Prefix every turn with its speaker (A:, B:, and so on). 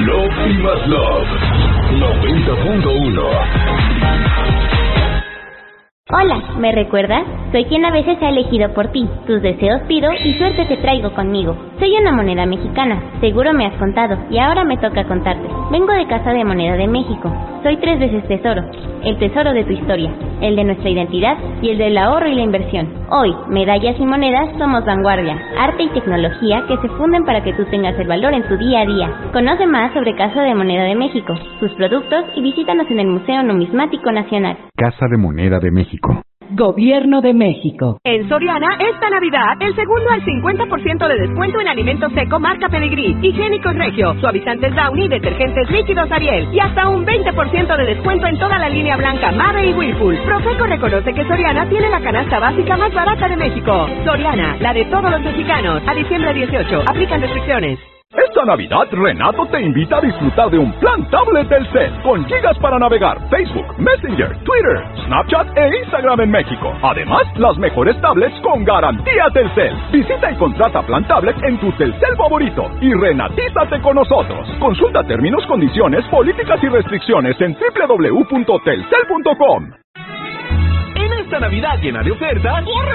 A: Love y más Love 90.1.
B: Hola, ¿me recuerdas? Soy quien a veces ha elegido por ti. Tus deseos pido y suerte te traigo conmigo. Soy una moneda mexicana, seguro me has contado, y ahora me toca contarte. Vengo de Casa de Moneda de México. Soy 3 veces tesoro. El tesoro de tu historia, el de nuestra identidad y el del ahorro y la inversión. Hoy, medallas y monedas somos vanguardia, arte y tecnología que se funden para que tú tengas el valor en tu día a día. Conoce más sobre Casa de Moneda de México, sus productos y visítanos en el Museo Numismático Nacional.
C: Casa de Moneda de México.
D: Gobierno de México.
E: En Soriana, esta Navidad, el segundo al 50% de descuento en alimentos seco marca Pedigrí, higiénicos Regio, suavizantes Downy, detergentes líquidos Ariel y hasta un 20% de descuento en toda la línea blanca Mave y Whirlpool. Profeco reconoce que Soriana tiene la canasta básica más barata de México. Soriana, la de todos los mexicanos. A diciembre 18, aplican restricciones.
F: Esta Navidad, Renato te invita a disfrutar de un plan tablet Telcel con gigas para navegar Facebook, Messenger, Twitter, Snapchat e Instagram en México. Además, las mejores tablets con garantía Telcel. Visita y contrata plan tablet en tu Telcel favorito y renatízate con nosotros. Consulta términos, condiciones, políticas y restricciones en www.telcel.com.
A: En esta Navidad llena de ofertas,